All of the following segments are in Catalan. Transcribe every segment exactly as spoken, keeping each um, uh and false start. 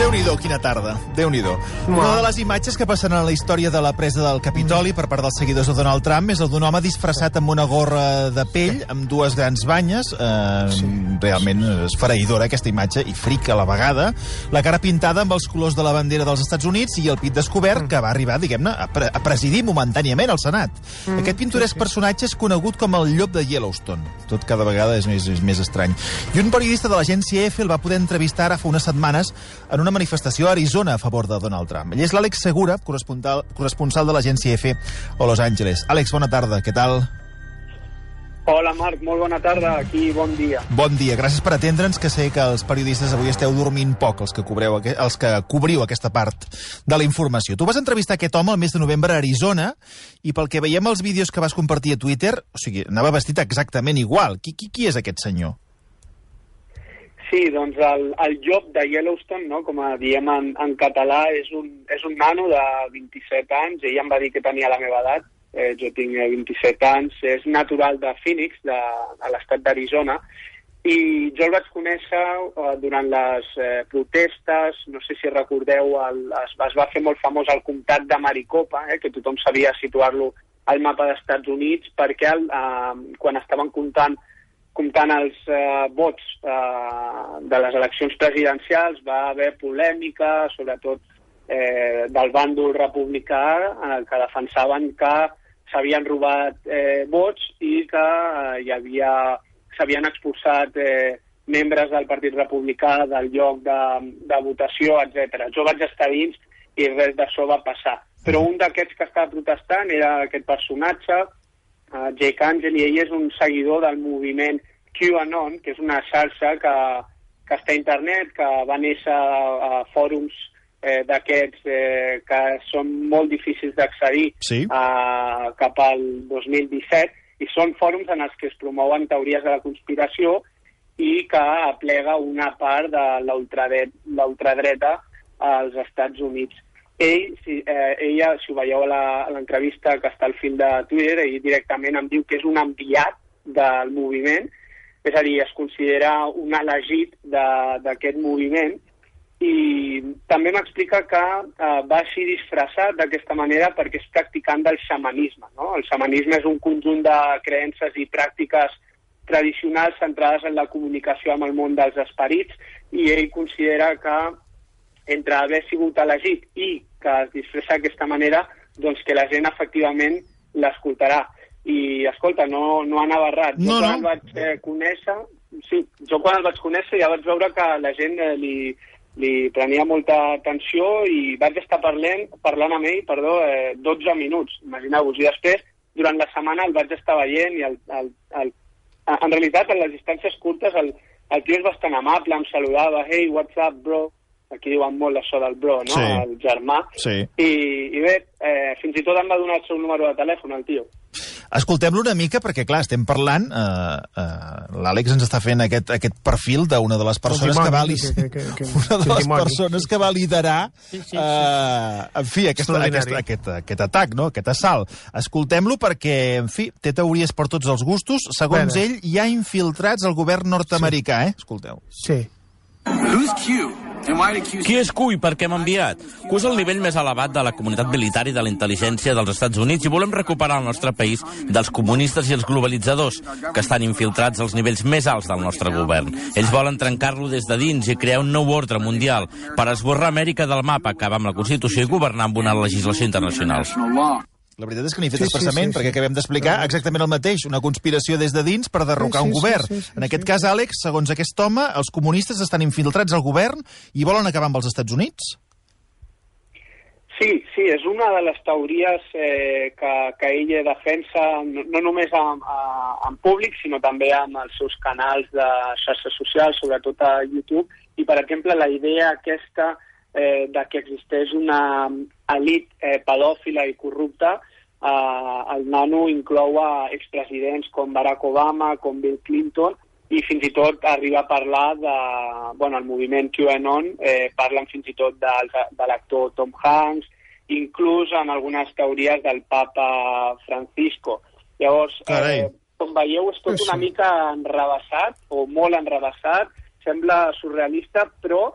Déu-n'hi-do, quina tarda. Déu-n'hi-do. Una de les imatges que passen a la història de la presa del Capitoli per part dels seguidors de Donald Trump és el d'un home disfressat amb una gorra de pell, amb dues grans banyes. Eh, sí. Realment esfereïdora, aquesta imatge, i fric a la vegada. La cara pintada amb els colors de la bandera dels Estats Units i el pit descobert, mm. que va arribar, diguem-ne, a, pre a presidir momentàniament el Senat. Mm. Aquest pintoresc sí, sí. personatge és conegut com el llop de Yellowstone. Tot cada vegada és més, és més estrany. I un periodista de l'agència E F el va poder entrevistar ara fa unes setmanes en una manifestació a Arizona a favor de Donald Trump. Ell és l'Àlex Segura, corresponsal, corresponsal de l'agència E F a Los Angeles. Àlex, bona tarda, què tal? Hola, Marc, molt bona tarda, aquí bon dia. Bon dia, gràcies per atendre'ns, que sé que els periodistes avui esteu dormint poc, els que, cobreu, els que cobriu aquesta part de la informació. Tu vas entrevistar aquest home el mes de novembre a Arizona i pel que veiem els vídeos que vas compartir a Twitter, o sigui, anava vestit exactament igual. Qui, qui, qui és aquest senyor? Sí, doncs el, el llop de Yellowstone, no, com a diem en, en català, és un, és un nano de vint-i-set anys. Ell em va dir que tenia la meva edat, eh, jo tinc vint-i-set anys, és natural de Phoenix, de, de l'estat d'Arizona, i jo el vaig conèixer eh, durant les eh, protestes. No sé si recordeu, el, es, es va fer molt famós el comtat de Maricopa, eh, que tothom sabia situar-lo al mapa dels Estats Units, perquè el, eh, quan estaven comptant comptant els eh, vots eh, de les eleccions presidencials, va haver polèmica, sobretot eh, del bàndol republicà, eh, que defensaven que s'havien robat eh, vots i que eh, hi havia s'havien expulsat eh, membres del Partit Republicà del lloc de, de votació, etcètera. Jo vaig estar dins i res d'això va passar. Però un d'aquests que estava protestant era aquest personatge, Uh, Jake Angel, i ell és un seguidor del moviment QAnon, que és una xarxa que, que està a internet, que va néixer a, a fòrums eh, d'aquests eh, que són molt difícils d'accedir sí. uh, cap al dos mil disset, i són fòrums en els que es promouen teories de la conspiració i que aplega una part de l'ultradreta als Estats Units. Ell, si, eh, ella, si ho veieu a l'entrevista que està al fil de Twitter, ell directament em diu que és un enviat del moviment, és a dir, es considera un elegit d'aquest moviment, i també m'explica que eh, va així disfressat d'aquesta manera perquè és practicant del xamanisme, no? El xamanisme és un conjunt de creences i pràctiques tradicionals centrades en la comunicació amb el món dels esperits, i ell considera que entre haver sigut elegit i que es disfressa d'aquesta manera, doncs que la gent efectivament l'escoltarà. I, escolta, no, no anava errat. Jo no, quan no. el vaig eh, conèixer, sí, jo quan el vaig conèixer ja vaig veure que la gent eh, li, li prenia molta atenció i vaig estar parlant, parlant amb ell, perdó, eh, dotze minuts, imagineu-vos. I després, durant la setmana el vaig estar veient i el, el, el, en realitat, en les distàncies curtes, el, el tio és bastant amable, em saludava, hey, what's up, bro? Aquí diuen molt això del bro, no? Sí. El germà. Sí. I, i bé, eh, fins i tot em va donar el seu número de telèfon, el tio. Escoltem-lo una mica, perquè, clar, estem parlant... Eh, eh, L'Àlex ens està fent aquest, aquest perfil d'una de les persones que va... Li... Que, que, que, una de les persones que va liderar sí, sí, sí. Eh, en fi, aquest, aquest, aquest, aquest atac, no? Aquest assalt. Escoltem-lo perquè, en fi, té teories per tots els gustos. Segons Bé, ell, hi ha infiltrats al govern nord-americà, sí. eh? Escolteu. Sí. Who's Q? Qui és Q i per què m'ha enviat? Q és el nivell més elevat de la comunitat militar i de la intel·ligència dels Estats Units i volem recuperar el nostre país dels comunistes i els globalitzadors, que estan infiltrats als nivells més alts del nostre govern. Ells volen trencar-lo des de dins i crear un nou ordre mundial per esborrar Amèrica del mapa, acabar amb la Constitució i governar amb una legislació internacional. La veritat és que n'hi he fet sí, expressament, sí, sí, perquè sí. acabem d'explicar exactament el mateix, una conspiració des de dins per derrocar sí, sí, un govern. Sí, sí, sí, en aquest sí. cas, Àlex, segons aquest home, els comunistes estan infiltrats al govern i volen acabar amb els Estats Units? Sí, sí, és una de les teories eh, que, que ella defensa no, no només en, en públic, sinó també amb els seus canals de xarxes socials, sobretot a YouTube, i, per exemple, la idea aquesta eh, de que existeix una elit eh, pedòfila i corrupta. Eh, el nano inclou a expresidents com Barack Obama, com Bill Clinton, i fins i tot arriba a parlar de... Bueno, el moviment QAnon, eh, parlen fins i tot de, de l'actor Tom Hanks, inclús en algunes teories del papa Francisco. Llavors, eh, com veieu, és tot una mica enrevessat, o molt enrevessat, sembla surrealista, però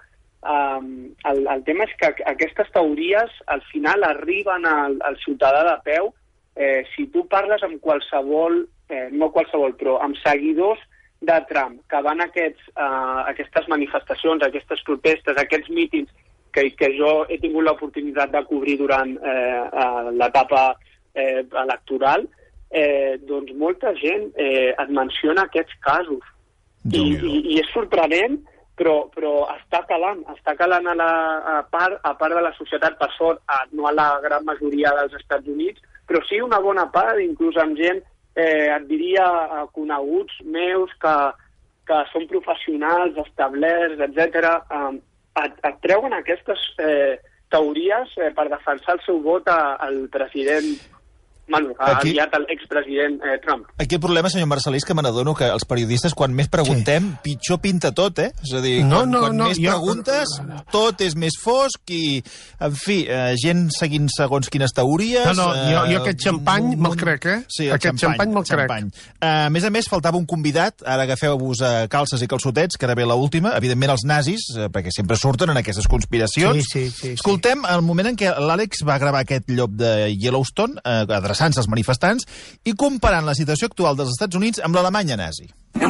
um, el, el tema és que aquestes teories al final arriben al, al ciutadà de peu. Eh, si tu parles amb qualsevol, eh, no qualsevol, però amb seguidors de Trump, que van a aquests, uh, aquestes manifestacions, aquestes protestes, aquests mítings que, que jo he tingut l'oportunitat de cobrir durant eh, uh, l'etapa eh, electoral, eh, doncs molta gent eh, et menciona aquests casos. I, i, i és sorprenent, però, però està calant, està calant a, la, a, part, a part de la societat, per sort, a, no a la gran majoria dels Estats Units, però sí una bona part, inclús amb gent Eh, et diria eh, coneguts meus que, que són professionals, establerts, etcètera. Eh, et, et treuen aquestes eh, teories eh, per defensar el seu vot a, al president, bueno, Aquí... aviat al expresident eh, Trump. Aquí el problema, senyor Marcelí, és que me n'adono que els periodistes, quan més preguntem, sí. pitjor pinta tot, eh? És a dir, no, quan, no, quan no, més jo... preguntes, tot és més fosc i, en fi, eh, gent seguint segons quines teories... No, no, jo, jo eh, aquest xampany un, un, me'l crec, eh? Sí, aquest xampany me'l crec. Uh, a més a més, faltava un convidat, ara agafeu-vos uh, calces i calçotets, que ara ve l'última, evidentment els nazis, uh, perquè sempre surten en aquestes conspiracions. Sí, sí, sí, Escoltem sí. el moment en què l'Àlex va gravar aquest llop de Yellowstone, uh, adreçant-se als manifestants, i comparant la situació actual dels Estats Units amb l'Alemanya nazi.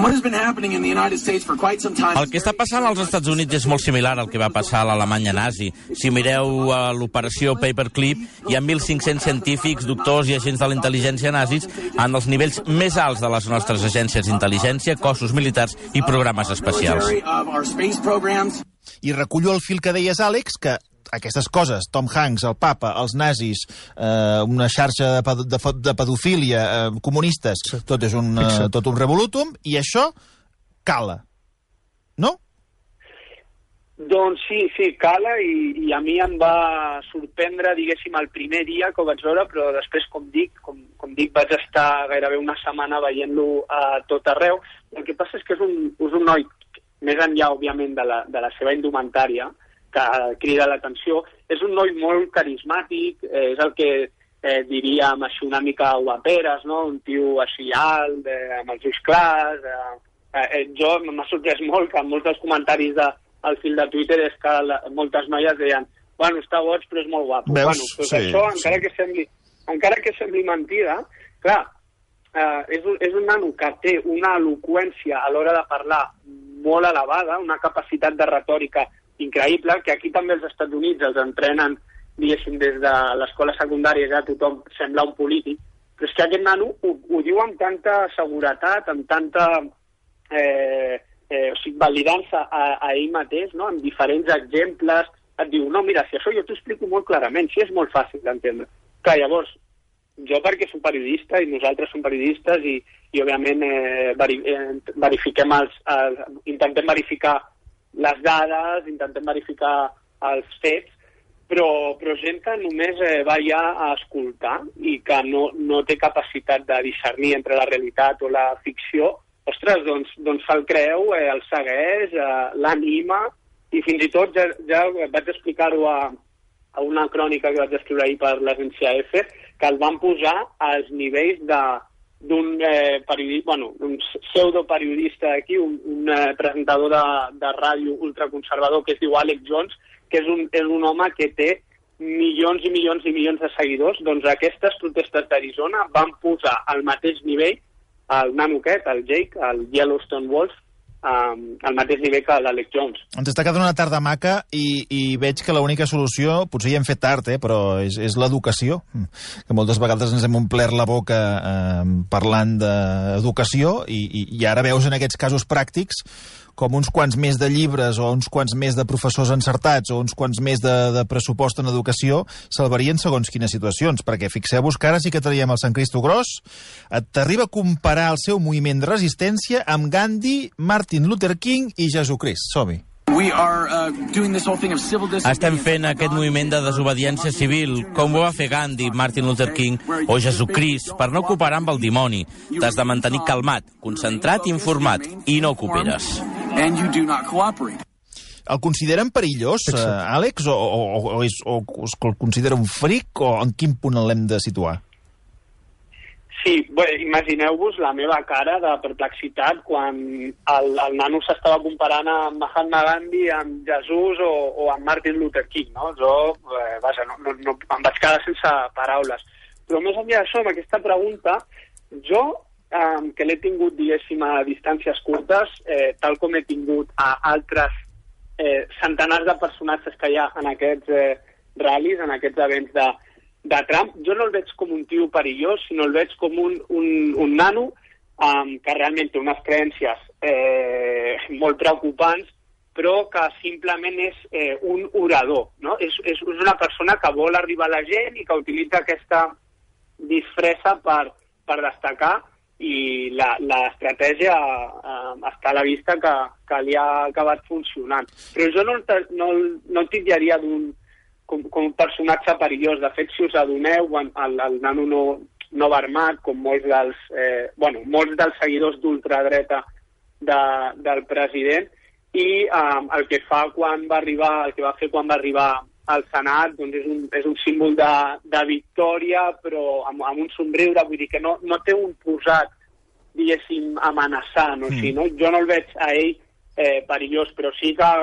El que està passant als Estats Units és molt similar al que va passar a l'Alemanya nazi. Si mireu uh, l'operació Paperclip, hi ha mil cinc-cents científics, doctors i agents de la intel·ligència nazis en els nivells més alts de les nostres agències d'intel·ligència, cossos militars i programes espacials. I recullo el fil que deies, Àlex, que aquestes coses, Tom Hanks, el papa, els nazis, eh, una xarxa de, ped de, de pedofília, eh, comunistes, tot és un, eh, tot un revolutum, i això cala, no? Doncs sí, sí, cala, i, i a mi em va sorprendre, diguéssim, el primer dia que ho vaig veure, però després, com dic, com, com dic, vaig estar gairebé una setmana veient-lo a tot arreu. El que passa és que és un, és un noi, més enllà, òbviament, de la, de la seva indumentària, que crida l'atenció, és un noi molt carismàtic, eh, és el que eh, diríem així una mica guaperes, no? Un tio així alt, eh, amb els ulls clars. Eh, eh, jo m'ha sorprès molt que en molts dels comentaris de, al fil de Twitter és que la, moltes noies deien bueno, està boig però és molt guapo. Veus? Bueno, doncs sí, això, sí. encara que sembli, encara que sembli mentida, clar, eh, és, un, és un nano que té una eloqüència a l'hora de parlar molt elevada, una capacitat de retòrica increïble, que aquí també als Estats Units els entrenen, diguéssim, des de l'escola secundària, ja tothom sembla un polític, però és que aquest nano ho, ho diu amb tanta seguretat, amb tanta eh, eh, o sigui, validança a, a ell mateix, no? Amb diferents exemples, et diu, no, mira, si això jo t'ho explico molt clarament, si és molt fàcil d'entendre. Clar, llavors, jo perquè soc periodista i nosaltres som periodistes i, i òbviament, eh, veri, eh, verifiquem els, els, intentem verificar les dades, intentem verificar els fets, però, però gent que només eh, va ja a escoltar i que no, no té capacitat de discernir entre la realitat o la ficció, ostres, doncs, doncs se'l creu, eh, el segueix, eh, l'anima, i fins i tot ja, ja vaig explicar-ho a, a una crònica que vaig escriure ahir per l'agència F, que el van posar als nivells de d'un eh, periodista, bueno, un pseudoperiodista aquí, un, un eh, presentador de, de ràdio ultraconservador que es diu Alex Jones, que és un, és un home que té milions i milions i milions de seguidors. Doncs aquestes protestes d'Arizona van posar al mateix nivell el nano aquest, el Jake, el Yellowstone Wolf, um, al mateix nivell que l'Alex Jones. Ens està quedant una tarda maca i, i veig que l'única solució, potser ja hem fet tard, eh, però és, és l'educació, que moltes vegades ens hem omplert la boca eh, parlant d'educació i, i, i ara veus en aquests casos pràctics com uns quants més de llibres o uns quants més de professors encertats o uns quants més de, de pressupost en educació salvarien segons quines situacions, perquè fixeu-vos que ara sí que traiem el Sant Cristo Gros, t'arriba a comparar el seu moviment de resistència amb Gandhi, Martin Luther King i Jesucrist. Som-hi. Estem fent aquest moviment de desobediència civil, com ho va fer Gandhi, Martin Luther King o Jesucrist, per no cooperar amb el dimoni. T'has de mantenir calmat, concentrat i informat, i no cooperes. El consideren perillós, eh, Àlex, o, o, o, és, o el considera un fric, o en quin punt l'hem de situar? Sí, bé, imagineu-vos la meva cara de perplexitat quan el, el nano s'estava comparant amb Mahatma Gandhi, amb Jesús o, o amb Martin Luther King, no? Jo, eh, vaja, no, no, no, em vaig quedar sense paraules. Però més enllà d'això, amb aquesta pregunta, jo, eh, que l'he tingut, diguéssim, a distàncies curtes, eh, tal com he tingut a altres eh, centenars de personatges que hi ha en aquests eh, ral·lis, en aquests events de de Trump, jo no el veig com un tio perillós, sinó el veig com un, un, un nano um, que realment té unes creències eh, molt preocupants, però que simplement és eh, un orador, no? És, és una persona que vol arribar a la gent i que utilitza aquesta disfressa per, per destacar, i l'estratègia eh, està a la vista que, que li ha acabat funcionant. Però jo no, no, no el titllaria d'un Com, com un personatge perillós. De fet, si us adoneu, el, el nano no, no va armat, com molts dels, eh, bueno, molts dels seguidors d'ultradreta de, del president, i eh, el que fa quan va arribar, el que va fer quan va arribar al Senat, doncs és un, és un símbol de, de victòria, però amb, amb un somriure, vull dir que no, no té un posat, diguéssim, amenaçant, o sigui, no? Jo no el veig a ell eh, perillós, però sí que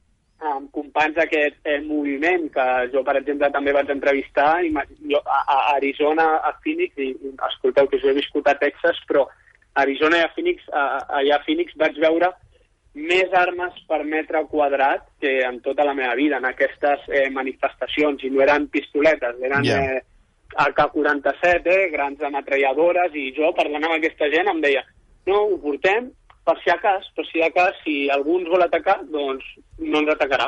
amb companys d'aquest eh, moviment, que jo, per exemple, també vaig entrevistar jo, a, a Arizona, a Phoenix, i escolteu que jo he viscut a Texas, però a Arizona i a Phoenix, a, allà a Phoenix vaig veure més armes per metre quadrat que en tota la meva vida, en aquestes eh, manifestacions, i no eren pistoletes, eren yeah. eh, A K quaranta-set, eh, grans ametralladores, i jo, parlant amb aquesta gent, em deia, no, ho portem, per si a cas, per si a cas, si algú ens vol atacar, doncs no ens atacarà.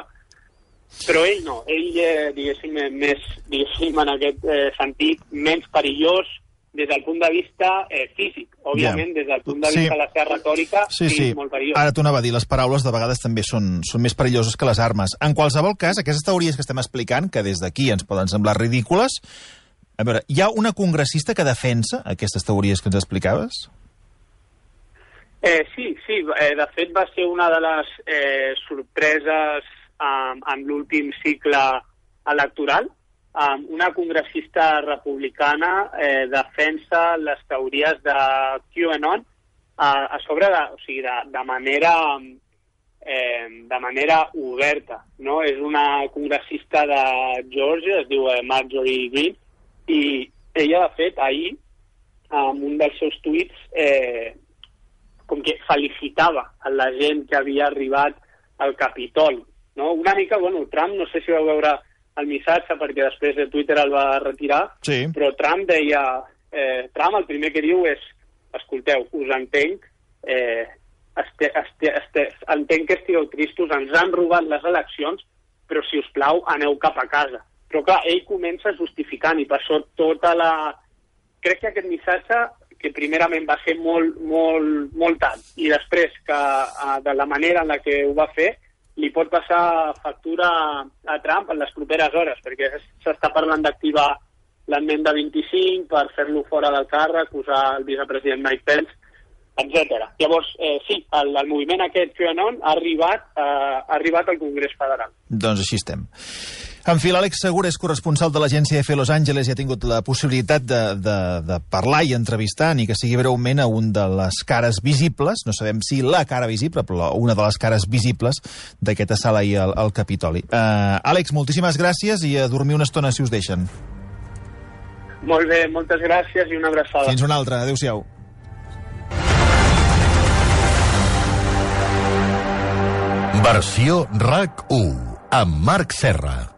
Però ell no, ell, eh, diguéssim, més, diguéssim, en aquest eh, sentit, menys perillós des del punt de vista eh, físic. Òbviament, yeah. des del punt de vista sí. de la seva retòrica, sí, sí, sí, molt perillós. Ara t'ho anava a dir, les paraules de vegades també són, són més perilloses que les armes. En qualsevol cas, aquestes teories que estem explicant, que des d'aquí ens poden semblar ridícules, a veure, hi ha una congressista que defensa aquestes teories que ens explicaves? Eh, sí, sí, eh, de fet va ser una de les eh, sorpreses um, en l'últim cicle electoral. Um, una congressista republicana eh, defensa les teories de QAnon a, a sobre de, o sigui, de, de manera eh, de manera oberta, no? És una congressista de Georgia, es diu eh, Marjorie Greene, i ella, de fet, ahir, amb un dels seus tuits, eh, com que felicitava a la gent que havia arribat al Capitoli, no? Una mica, bueno, Trump, no sé si vau veure el missatge, perquè després de Twitter el va retirar, sí. però Trump deia, eh, Trump el primer que diu és, escolteu, us entenc, eh, este, este, este, entenc que estigueu tristos, ens han robat les eleccions, però si us plau, aneu cap a casa. Però clar, ell comença justificant, i per això tota la... Crec que aquest missatge que primerament va ser molt, molt, molt tant, i després que de la manera en la que ho va fer li pot passar factura a Trump en les properes hores, perquè s'està parlant d'activar l'enmenda vint-i-cinc per fer-lo fora del càrrec, posar el vicepresident Mike Pence, etcètera. Llavors, eh, sí, el, el moviment aquest QAnon ha arribat, eh, ha arribat al Congrés Federal. Doncs així estem. En fi, l'Àlex Segura és corresponsal de l'agència F Los Angeles i ha tingut la possibilitat de, de, de parlar i entrevistar, ni que sigui breument, a un de les cares visibles, no sabem si la cara visible, però una de les cares visibles d'aquest assalt ahir al, al Capitoli. Uh, Àlex, moltíssimes gràcies i a dormir una estona, si us deixen. Molt bé, moltes gràcies i una abraçada. Fins una altra, adéu-siau. Versió RAC u amb Marc Serra.